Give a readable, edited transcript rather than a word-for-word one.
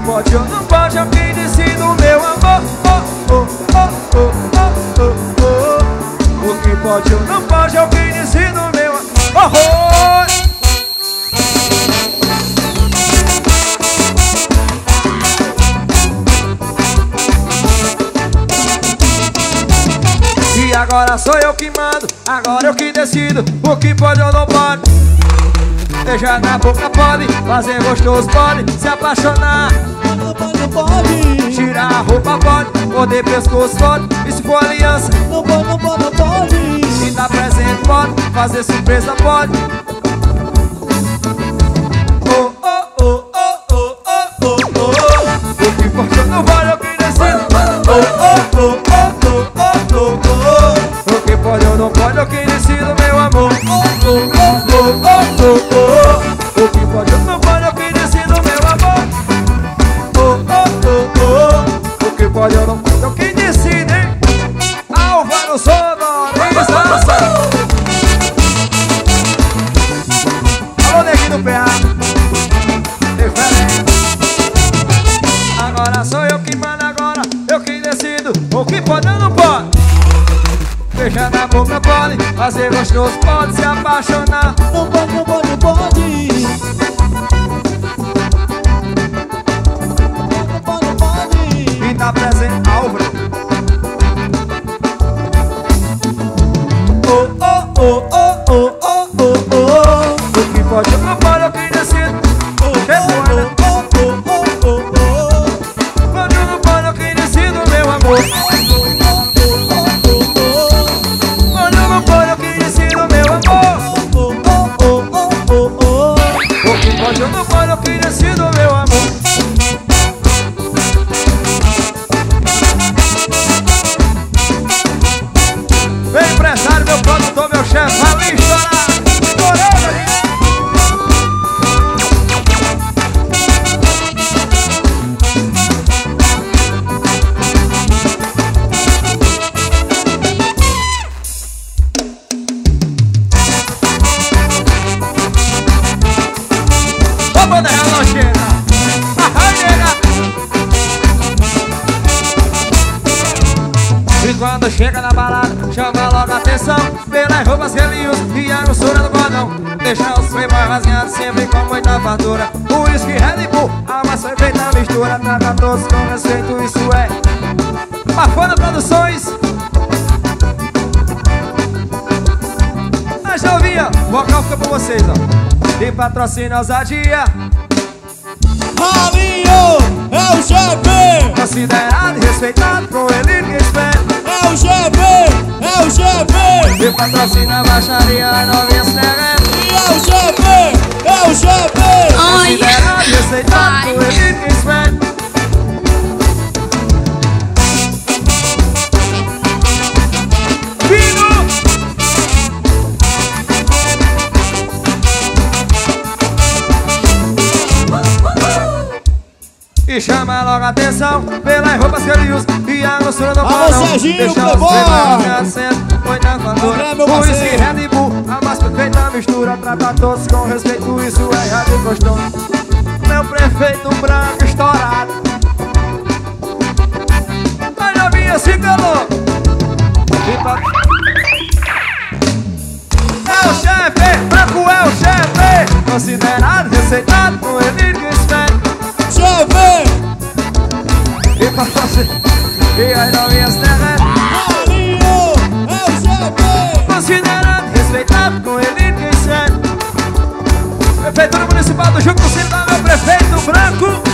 pode ou não pode é o que decide o meu amor. O que pode ou não pode é o que decide o meu amor. E agora sou eu que mando, agora eu que decido o que pode ou não pode. Beijar na boca pode, fazer gostoso pode, se apaixonar Não pode. tirar a roupa pode, morder pescoço pode, e se for aliança Não pode. e dar presente pode, fazer surpresa pode. O que pode ou não pode é o que decido. O que pode ou não pode é o que decido, meu amor. O que pode ou não pode é o que decido, meu amor. O que pode ou não pode é o que decide, hein? Álvaro Sonorense. Alô, neguinho do PA. Agora sou eu que mando, agora eu que decido o que pode ou não pode. Beijar na boca pode, fazer gostoso pode, se apaixonar Não pode. e dar presente. Álvaro. O que pode ou não pode é o que decido. Pode ou não pode é o que decido, meu amor. Pode ou não pode é o que decido, meu amor. O que pode ou não pode é o que decido, meu amor. Meu empresário, meu produtor, meu chefe, ali estourar. Vamos dar ela, chega. E quando chega na balada, chama logo a atenção pelas roupas que ele usa e a grossura do cordão. Deixa os freios rasgados sempre com muita fartura. O uísque Red Bull, a mais perfeita mistura. Trata todos com respeito, isso é Bafana Produções. Mas já ouvia, o vocal fica com vocês, ó. E patrocina ousadia. Ralinho é o chefe. Considerado e respeitado, com ele que espera. É o chefe. E patrocina a baixaria, novinha se derrete. E é o chefe. Considerado e respeitado, com ele que espera. E chama logo a atenção pelas roupas que ele usa e a grossura do cordão. Serginho, deixa os freios muita fartura. O uísque Red Bull, a mais perfeita mistura. Trata todos com respeito, isso é rádio costume. Meu prefeito branco estourado. A novinha se calou. É o chefe, branco é o chefe. Considerado, respeitado, com ele que espera. Chefe. E patrocina, e aí novinha se derrete. Ralinho é o chefe. Considerado, respeitado, com ele que serve. Prefeitura Municipal do Juco do Ciro, meu prefeito branco.